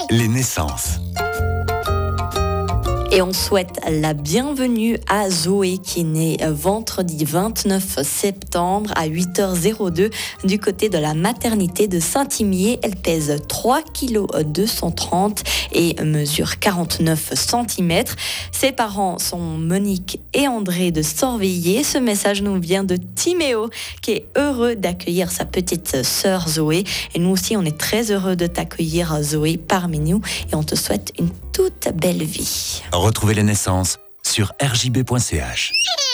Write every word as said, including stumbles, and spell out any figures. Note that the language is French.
Les naissances. Et on souhaite la bienvenue à Zoé qui est née vendredi vingt-neuf septembre à huit heures deux du côté de la maternité de Saint-Imier. Elle pèse trois virgule deux cent trente kilos et mesure quarante-neuf centimètres. Ses parents sont Monique et André de Sorveillé. Ce message nous vient de Timéo qui est heureux d'accueillir sa petite sœur Zoé. Et nous aussi, on est très heureux de t'accueillir Zoé parmi nous et on te souhaite une toute belle vie. Retrouvez les naissances sur r j b point c h.